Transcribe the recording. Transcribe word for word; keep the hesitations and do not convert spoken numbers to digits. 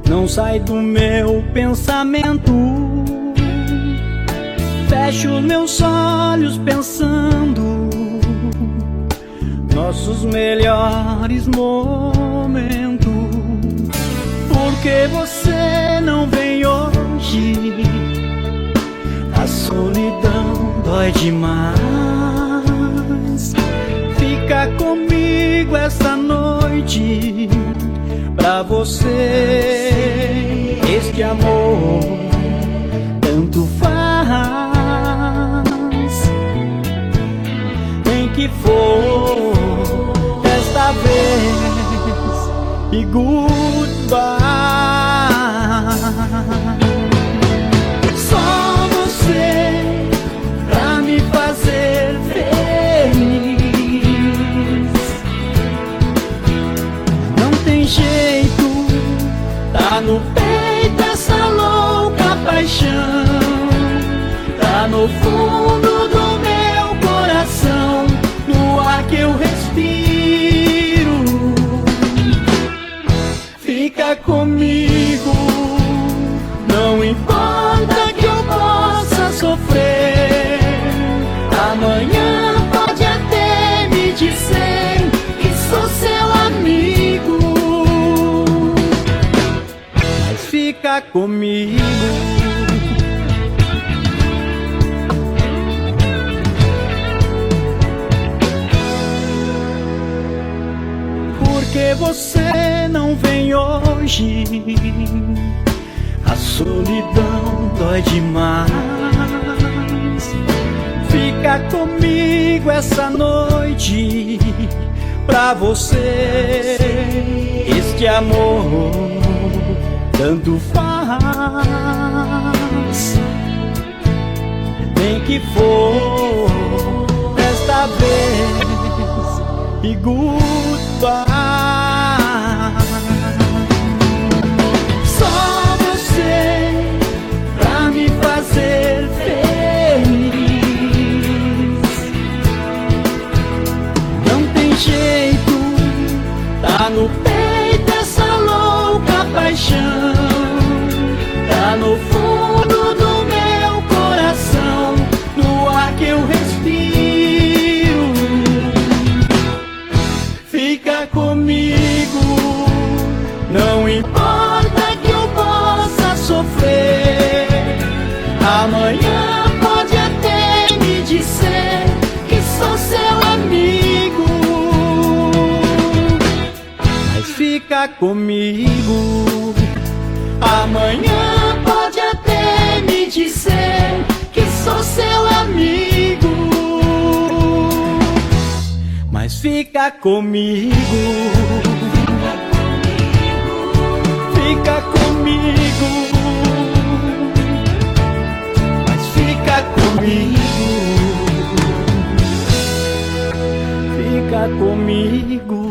não sai do meu pensamento. Fecho meus olhos pensando nossos melhores momentos. Por que você não vem hoje? A solidão dói demais. Fica comigo essa noite. Pra você este amor tanto faz. Nem que for desta vez e goodbye. Só você pra me fazer feliz. Não tem jeito, tá no peito essa louca paixão. Tá no fundo do meu coração, no ar que eu respiro. Fica comigo, não importa que eu possa sofrer. Amanhã pode até me dizer que sou seu amigo, mas fica comigo. Por que você não vem hoje? A solidão dói demais. Fica comigo essa noite. Pra você este amor tanto faz. Nem que for desta vez e goodbye. Só você pra me fazer feliz. Não tem jeito, tá no peito essa louca paixão. Tá no fundo do meu coração, no ar que eu respiro. Fica comigo, não importa que eu possa sofrer. Amanhã pode até me dizer que sou seu amigo, mas fica comigo. Amanhã pode até me dizer que sou seu amigo, mas fica comigo. Fica comigo, mas fica comigo. Fica comigo.